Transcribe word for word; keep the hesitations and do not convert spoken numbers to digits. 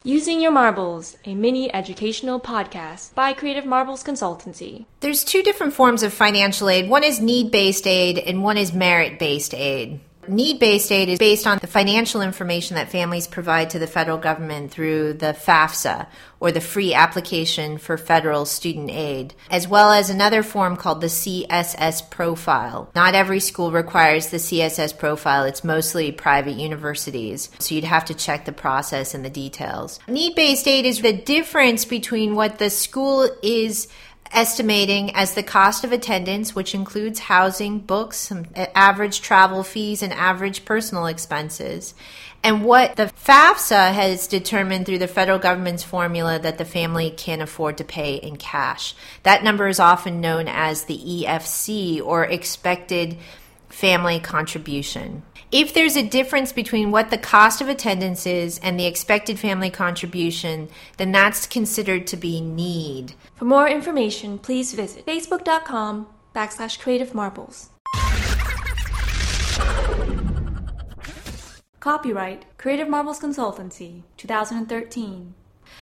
Using Your Marbles, a mini educational podcast by Creative Marbles Consultancy. There's two different forms of financial aid. One is need-based aid and one is merit-based aid. Need-based aid is based on the financial information that families provide to the federal government through the FAFSA, or the Free Application for Federal Student Aid, as well as another form called the C S S Profile. Not every school requires the C S S Profile. It's mostly private universities, so you'd have to check the process and the details. Need-based aid is the difference between what the school is estimating as the cost of attendance, which includes housing, books, some average travel fees, and average personal expenses, and what the FAFSA has determined through the federal government's formula that the family can afford to pay in cash. That number is often known as the E F C, or expected family contribution. If there's a difference between what the cost of attendance is and the expected family contribution, then that's considered to be need. For more information, please visit facebook.com backslash creative marbles. Copyright Creative Marbles Consultancy, twenty thirteen.